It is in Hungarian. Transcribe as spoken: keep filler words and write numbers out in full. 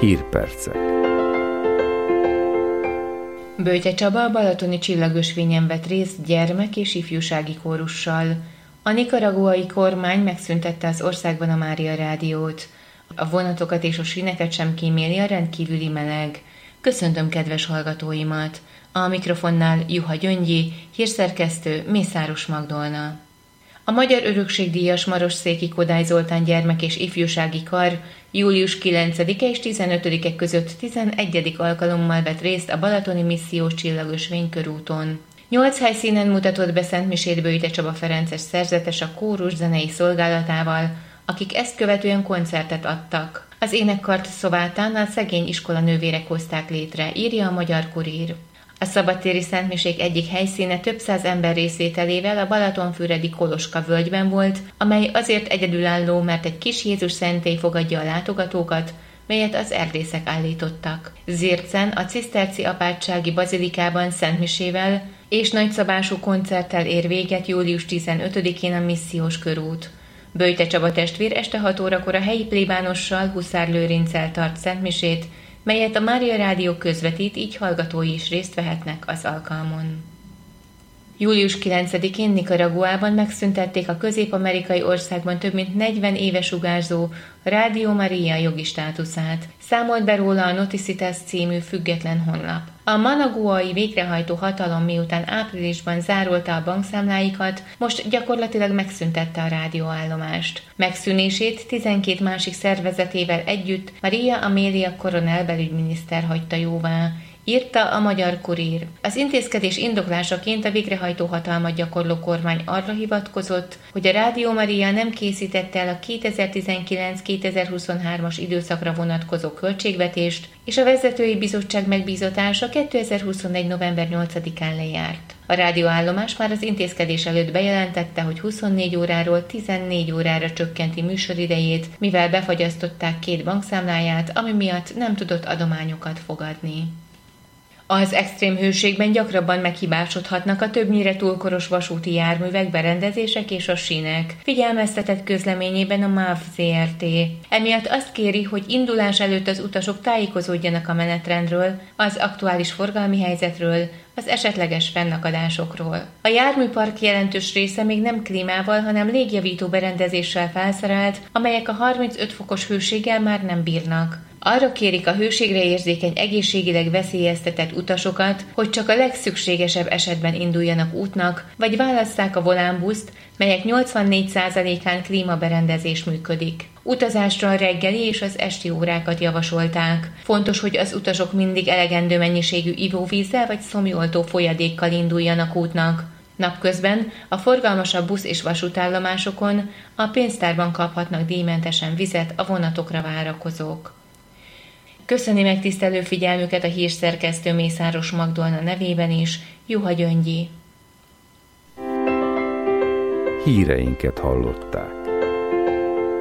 Hírpercek. Böjte Csaba a balatoni csillagösvényen vett részt gyermek- és ifjúsági kórussal. A nikaraguai kormány megszüntette az országban a Mária rádiót. A vonatokat és a síneket sem kíméli a rendkívüli meleg. Köszöntöm kedves hallgatóimat! A mikrofonnál Juha Gyöngyi, hírszerkesztő Mészáros Magdolna. A Magyar Örökségdíjas Marosszéki Kodály Zoltán Gyermek- és Ifjúsági Kar július kilencedike és tizenötödike között tizenegyedik alkalommal vett részt a balatoni missziós csillagösvény körúton. Nyolc helyszínen mutatott be szentmisét Böjte Csaba ferences szerzetes a kórus zenei szolgálatával, akik ezt követően koncertet adtak. Az énekkart Szovátán a szegény iskolanővérek hozták létre, írja a Magyar Kurír. A szabadtéri szentmisék egyik helyszíne több száz ember részvételével a balatonfüredi Koloska völgyben volt, amely azért egyedülálló, mert egy kis Jézus szentély fogadja a látogatókat, melyet az erdészek állítottak. Zircen a ciszterci apátsági bazilikában szentmisével és nagyszabású koncerttel ér véget július tizenötödikén a missziós körút. Böjte Csaba testvér este hat órakor a helyi plébánossal, Huszár Lőrinccel tart szentmisét, melyet a Mária Rádió közvetít, így hallgatói is részt vehetnek az alkalmon. július kilencedikén Nikaraguában megszüntették a közép-amerikai országban több mint negyven éve sugárzó Rádió Maria jogi státuszát, számolt be róla a Noticitas című független honlap. A managuai végrehajtó hatalom miután áprilisban zárolta a bankszámláikat, most gyakorlatilag megszüntette a rádióállomást. Megszűnését tizenkét másik szervezetével együtt Maria Amélia Coronel belügyminiszter hagyta jóvá, írta a Magyar Kurír. Az intézkedés indoklásaként a végrehajtó hatalmat gyakorló kormány arra hivatkozott, hogy a Rádió Maria nem készítette el a kétezer-tizenkilenc-kétezer-huszonhármas időszakra vonatkozó költségvetést, és a vezetői bizottság megbízatása kétezer-huszonegy. november nyolcadikán lejárt. A rádióállomás már az intézkedés előtt bejelentette, hogy huszonnégy óráról tizennégy órára csökkenti műsoridejét, mivel befagyasztották két bankszámláját, ami miatt nem tudott adományokat fogadni. Az extrém hőségben gyakrabban meghibásodhatnak a többnyire túlkoros vasúti járművek, berendezések és a sínek, figyelmeztetett közleményében a MÁV zé er té. Emiatt azt kéri, hogy indulás előtt az utasok tájékozódjanak a menetrendről, az aktuális forgalmi helyzetről, az esetleges fennakadásokról. A járműpark jelentős része még nem klímával, hanem légjavító berendezéssel felszerelt, amelyek a harmincöt fokos hőséggel már nem bírnak. Arra kérik a hőségre érzékeny, egészségileg veszélyeztetett utasokat, hogy csak a legszükségesebb esetben induljanak útnak, vagy válasszák a volánbuszt, melyek nyolcvannégy százalékán klímaberendezés működik. Utazásra a reggeli és az esti órákat javasolták. Fontos, hogy az utasok mindig elegendő mennyiségű ivóvízzel vagy szomjoltó folyadékkal induljanak útnak. Napközben a forgalmasabb busz- és vasútállomásokon a pénztárban kaphatnak díjmentesen vizet a vonatokra várakozók. Köszöni megtisztelő figyelmüket a hírszerkesztő Mészáros Magdolna nevében is, Juha Gyöngyi. Híreinket hallották.